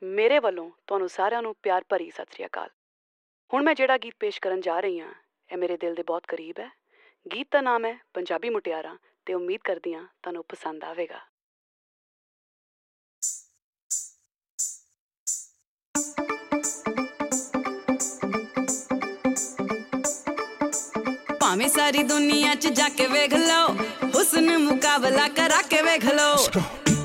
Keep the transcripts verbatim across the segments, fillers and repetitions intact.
ਮੇਰੇ ਵੱਲੋਂ ਤੁਹਾਨੂੰ ਸਾਰਿਆਂ ਨੂੰ ਪਿਆਰ ਭਰੀ ਸਤਿ ਸ੍ਰੀ ਅਕਾਲ। ਹੁਣ ਮੈਂ ਜਿਹੜਾ ਗੀਤ ਪੇਸ਼ ਕਰਨ ਜਾ ਰਹੀ ਹਾਂ ਇਹ ਮੇਰੇ ਦਿਲ ਦੇ ਬਹੁਤ ਕਰੀਬ ਹੈ। ਗੀਤ ਦਾ ਨਾਮ ਹੈ ਪੰਜਾਬੀ ਮੁਟਿਆਰਾਂ ਤੇ ਉਮੀਦ ਕਰਦੀ ਹਾਂ ਤੁਹਾਨੂੰ ਪਸੰਦ ਆਵੇਗਾ। ਭਾਵੇਂ ਸਾਰੀ ਦੁਨੀਆ ਚ ਜਾ ਕੇ ਵੇਖ ਲਓ, ਹੁਸਨ ਮੁਕਾਬਲਾ ਕਰਾ ਕੇ ਵੇਖ ਲਓ।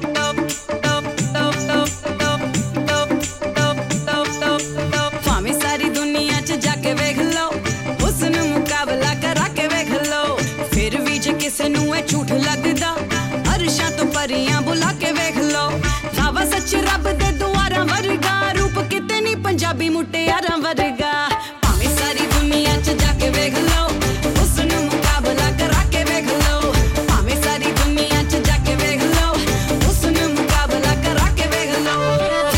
ਭਾਵੇਂ ਸਾਰੀ ਦੁਨੀਆ ਚ ਜਾ ਕੇ ਵੇਖ ਲਓ, ਹੁਸਨ ਮੁਕਾਬਲਾ ਕਰਾ ਕੇ ਵੇਖ ਲਓ। ਫਿਰ ਵੀ ਜੇ ਕਿਸੇ ਨੂੰ ਇਹ ਝੂਠ ਲੱਗਦਾ, ਅਰਸ਼ਾਂ ਤੋਂ ਪਰੀਆਂ ਬੁਲਾ ਕੇ ਵੇਖ ਲਓ। ਖਾਵਾ ਸੱਚ ਰੱਬ ਦੇ ਦੁਆਰਾਂ ਵਰਗਾ, ਰੂਪ ਕਿਤੇ ਨਹੀਂ ਪੰਜਾਬੀ ਮੁਟਿਆਰਾਂ ਵਰਗਾ। ਭਾਵੇਂ ਸਾਰੀ ਦੁਨੀਆ ਚ ਜਾ ਕੇ ਵੇਖ ਲਓ, ਹੁਸਨ ਮੁਕਾਬਲਾ ਕਰਾ ਕੇ ਵੇਖ ਲਓ। ਭਾਵੇਂ ਸਾਰੀ ਦੁਨੀਆ ਚ ਜਾ ਕੇ ਵੇਖ ਲਓ, ਹੁਸਨ ਮੁਕਾਬਲਾ ਕਰਾ ਕੇ ਵੇਖ ਲਓ।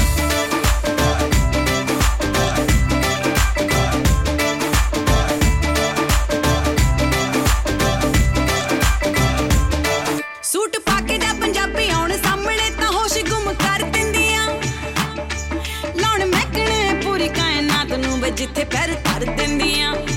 ਸੂਟ ਪਾ ਕੇ ਜਾ ਪੰਜਾਬੀ ਆਉਣ ਸਾਹਮਣੇ ਤਾਂ ਹੋਸ਼ ਗੁੰਮ ਕਰ ਦਿੰਦੀਆਂ, ਲਾਉਣ ਮਹਿਕਣੇ ਪੂਰੀ ਕਾਇਨਾਤ ਨੂੰ ਵੇ ਜਿੱਥੇ ਪੈਰ ਧਰ ਦਿੰਦੀਆਂ।